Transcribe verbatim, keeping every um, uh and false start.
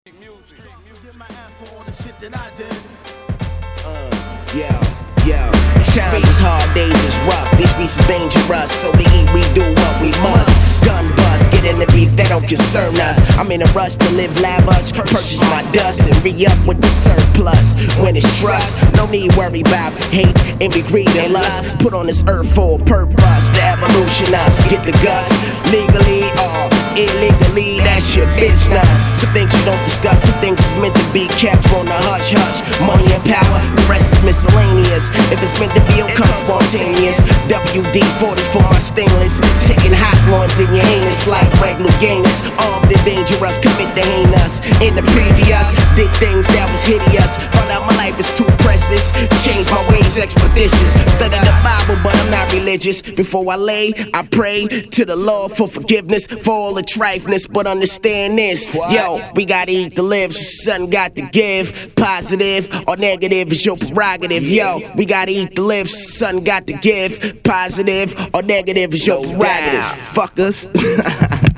Uh, yeah, yeah. Times is hard, days is rough. These streets is dangerous, so to eat we do what we must. Gun bust, get in the beef, that don't concern us. I'm in a rush to live lavish, purchase my dust and re-up with the surplus. When it's trust, no need worry about hate, envy, greed, and lust. Put on this earth for a purpose, to evolution us. Get the guts, legally or illegally, that's your business. Some things you don't discuss, some things is meant to be kept on the hush hush. Money and power, the rest is miscellaneous. If it's meant to be, it'll come spontaneous. W D forty for my stainless, taking hot ones in your anus like regular gamers. Armed and dangerous, commit the heinous. In the previous, did things that was hideous. Found out my life is too precious. Changed my ways expeditious. Study the Bible, but I'm not religious. Before I lay, I pray to the Lord for forgiveness for all the trifleness. But understand this, yo, we gotta eat to live. So something got to give. Positive or negative is your prerogative. Yo, we gotta eat to live. So something got to give. Positive or negative is your prerogative. Fuckers.